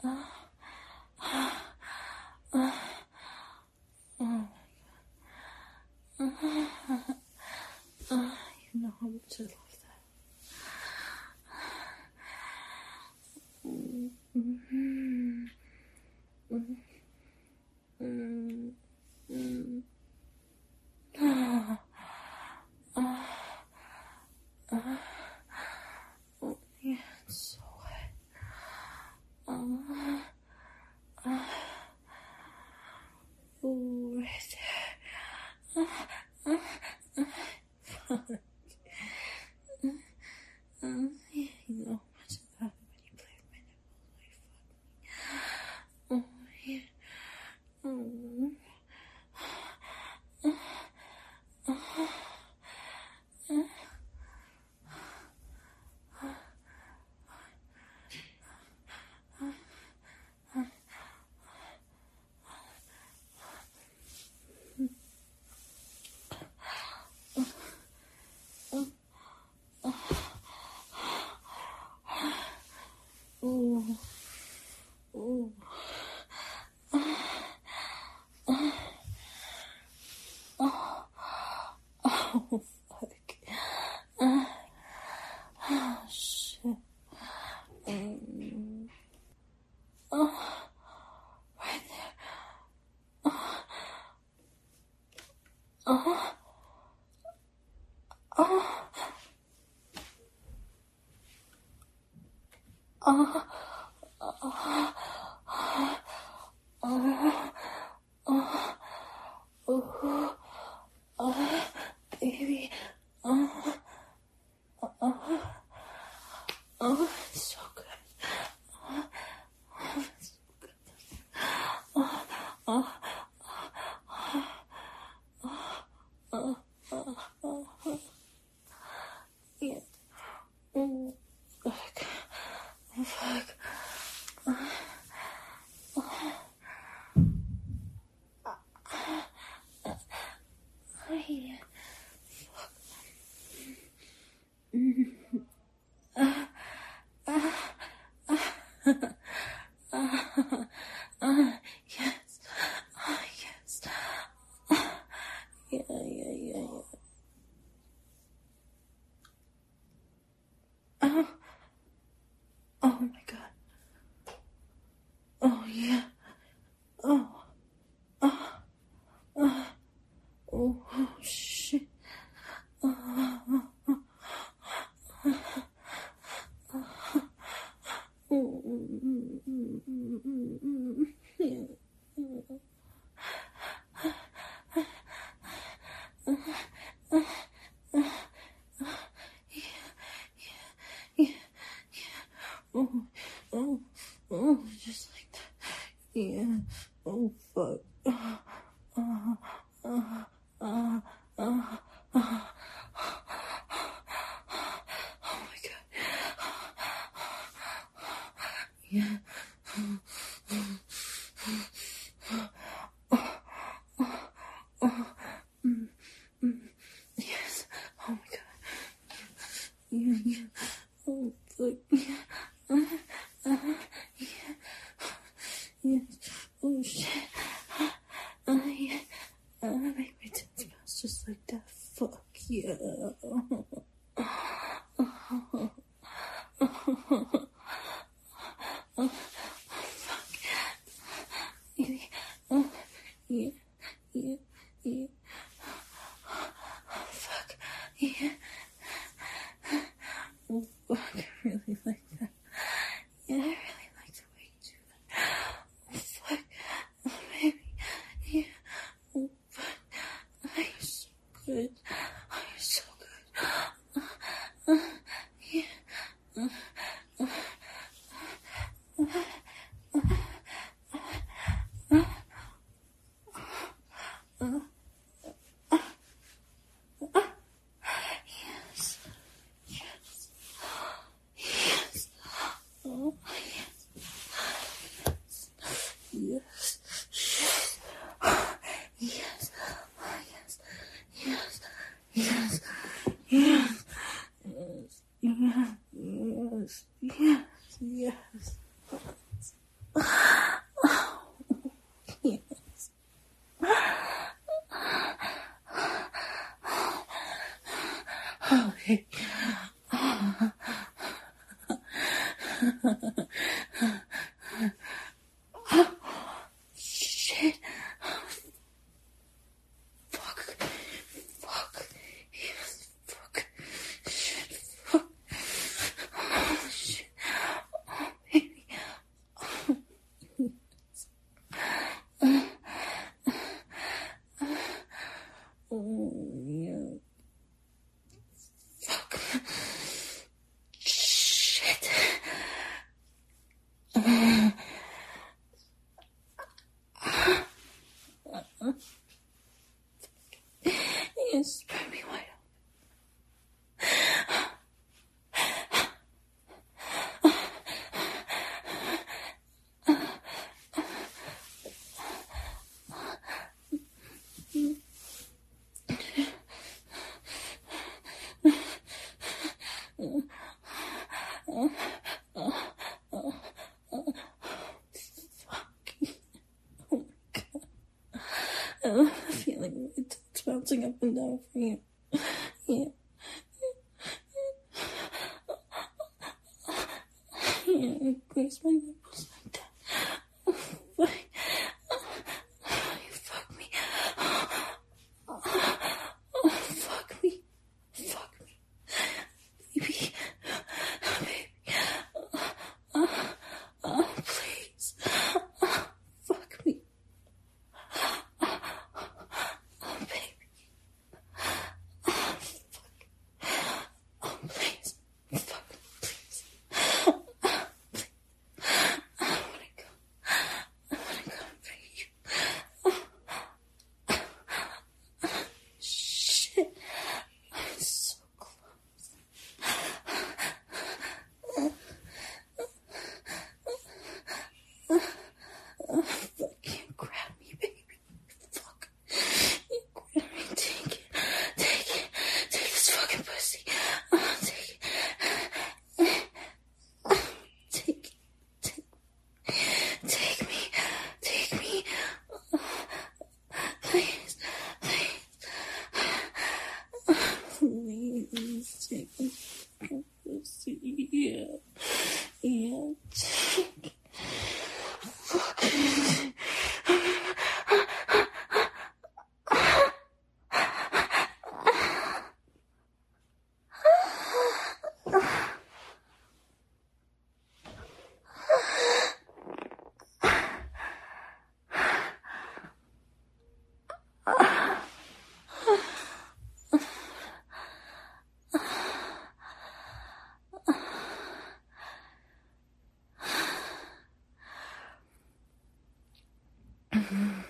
You know how much I love that. Yeah, it's so wet. Oh, right there. Yeah, you know how much I love it when you play with my nipples. Oh, yeah. Oh, oh. Oh, fuck. Oh, shit. Oh, right there. Oh, oh, oh, baby. Oh, it's so good. Yeah. Oh, fuck. Oh, fuck. Oh, yeah. Yes. Yes. Yeah. Oh my god. Oh yeah. Oh shit. Yeah. Oh, just like that. Yeah. Oh, fuck. Oh my god. Yeah. Yes. Oh my god. Yeah. Oh, fuck. Yeah. Oh, shit. Yeah. Make my tits bounce just like that. Fuck yeah. Yeah. Yeah. Fuck. Yeah. Oh, fuck. I really like that. Yeah, I really like the way you do that. Oh, fuck. Oh, baby. Yeah. Oh, fuck. Oh, you're so good. Oh, you're so good. Yeah. Yes. Yes. Yes. Oh, yes. Yes. Yes. Yes. Yes. Yes. Yes. Yes. Yes. Yes. Yes. Shit. Fuck. Fuck. Yes. Fuck. Shit. Fuck. Oh, shit. Oh, baby. Oh, yeah. Fuck. Shit. You spread me wide open. I feel like it's bouncing up and down for you. Yeah. Yeah, grace my nipples like that. But you fuck me. Fuck me. Fuck me. Baby. Baby. Please. Fuck me. Baby. Please. Fuck me. Please. I wanna go. I wanna go for you. Shit. I'm so close. Fuck, you grab me, baby. Fuck. You grab me. Take it. Take it. Take this fucking pussy. Take it. Take it. Take me. Take me. Please. Please. Please take this fucking pussy. Yeah. Yeah. Take it. Fuck. Mm-hmm.